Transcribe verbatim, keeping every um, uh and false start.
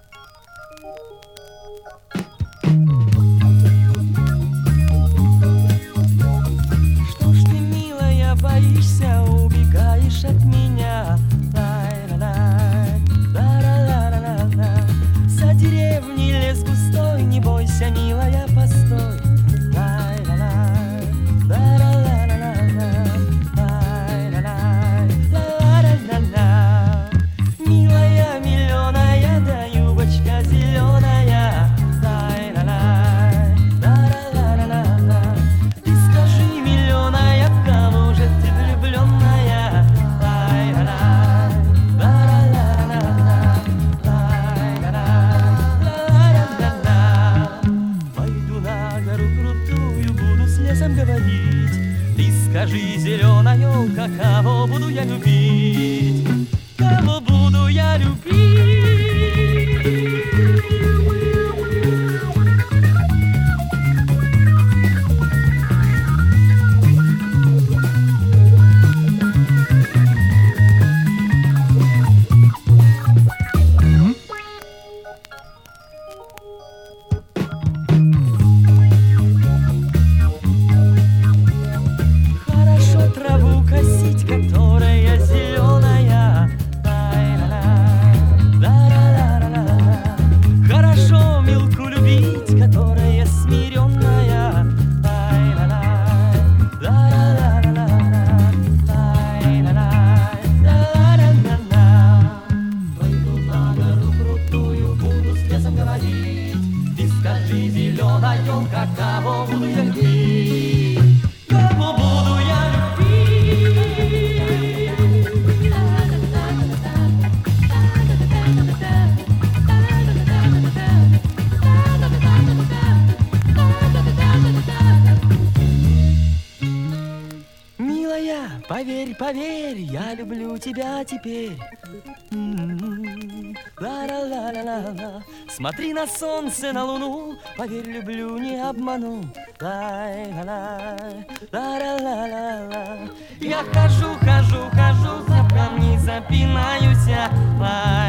Что ж ты, милая, боишься, убегаешь от меня? Лай-ла-лай, ла-ла-ла-ла-ла. За деревней лес густой, не бойся, милая, постой. Лай-ла-лай, ла-ла-ла-ла-ла, лай-ла-лай, ла-ла-ла-ла. Милая, миллионая, да юбочка зеленая. Лай-ла-лай, ла-ла-ла-ла-ла. Ты скажи, миллионая, в кого же ты влюбленная? Лай-ла-лай, ла-ла-ла-ла-ла, лай-ла-лай, ла-ла-ла-ла. Пойду на гору крутую, буду с лесом говорить. Ты скажи, зеленая, какого буду я любить? Кого буду я любить? Хорошо траву косить, которая зеленая. Лай-ла-лай, ла-ла-ла-ла-ла. Хорошо милку любить, которая смиренная. Лай-ла-лай, ла-ла-ла-ла-ла, лай-ла-лай, ла-ла-ла-ла. Пойду на гору крутую, буду с лесом говорить. Ты скажи, зеленая, какого буду я любить? Кого буду я Милая, поверь, поверь, я люблю тебя теперь. М-м-м. Ла-ла-ла-ла-ла-ла. Смотри на солнце, на луну, поверь, люблю, не обману. Лай-ла-лай, ла-ла-ла-ла-ла. Я хожу, хожу, хожу, за камни запинаюсь. Лай.